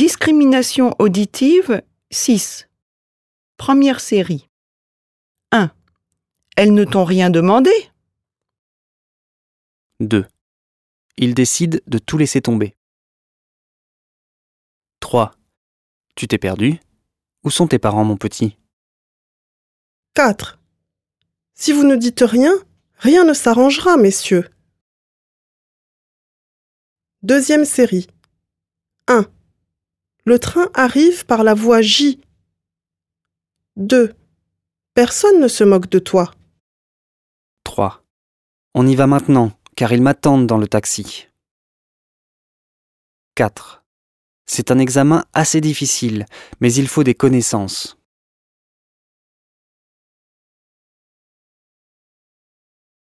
Discrimination auditive 6. Première série. 1. Elles ne t'ont rien demandé. 2. Il décide de tout laisser tomber. 3. Tu t'es perdu? Où sont tes parents, mon petit? 4. Si vous ne dites rien, rien ne s'arrangera, messieurs. Deuxième série. 1. Le train arrive par la voie J. 2. Personne ne se moque de toi. 3. On y va maintenant, car ils m'attendent dans le taxi. 4. C'est un examen assez difficile, mais il faut des connaissances.